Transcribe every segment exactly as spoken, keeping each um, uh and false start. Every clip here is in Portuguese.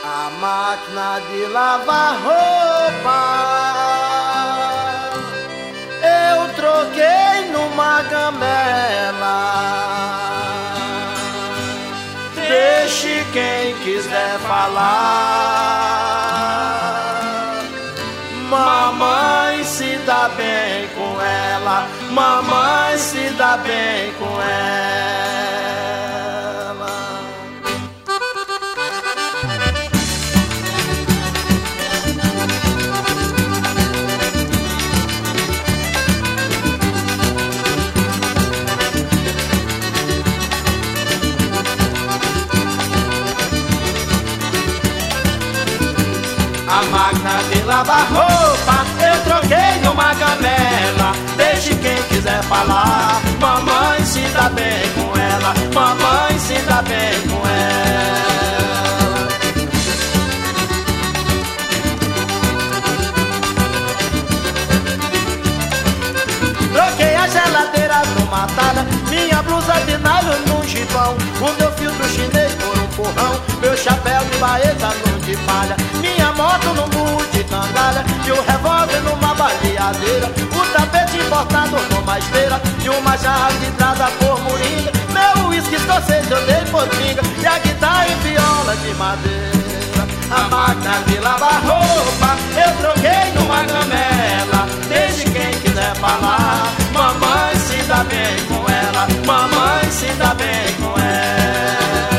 A máquina de lavar roupa eu troquei numa gamela. Deixe quem quiser falar. Mamãe se dá bem com ela, mamãe se dá bem com ela. A máquina de lavar roupa eu troquei numa gamela. Deixe quem quiser falar. Mamãe se dá bem com ela, mamãe se dá bem com ela. Troquei a geladeira numa talha, minha blusa de nylon num gibão, o meu filtro chinês por um forrão, meu chapéu de baeta num de palha, minha moto num burro de cangalha e o revólver numa baleadeira, o tapete importado numa esteira e uma jarra vidrada por moringa, meu uísque escocês eu dei por pinga e a guitarra e viola de madeira. A máquina de lavar roupa eu troquei numa gamela. Deixe quem quiser falar. Mamãe se dá bem com ela, mamãe se dá bem com ela.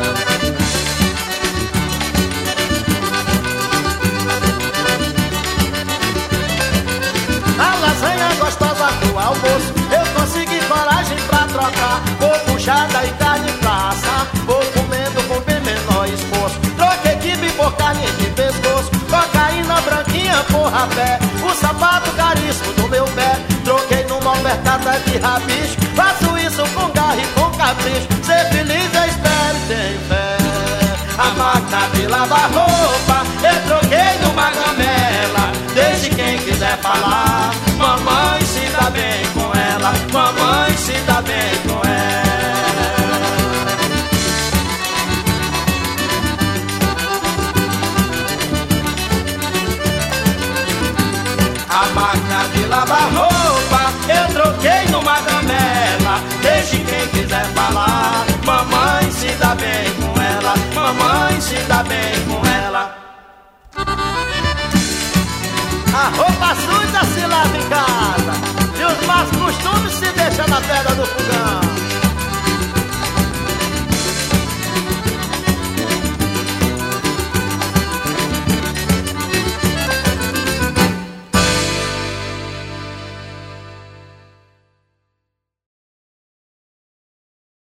A lasanha gostosa do almoço eu consegui coragem pra trocar por puxada e carne pra assar, vou comendo com bem menor esforço. Troquei quibe por carne de pescoço, cocaína branquinha por rapé, o sapato caríssimo do meu pé. Troquei numa ofertada de rabicho, faço isso com garra e com capricho. Ser feliz eu espero e tenho fé. A máquina de lavar roupa eu troquei numa gamela. Deixe quem quiser falar. Mamãe se dá bem com ela, mamãe se dá bem com ela. A máquina de lavar roupa eu troquei numa gamela. Deixe quem quiser falar. Mamãe se dá bem com ela, mamãe se dá bem com ela. A roupa suja se lava em casa e os maus costumes se deixam na pedra do fogão.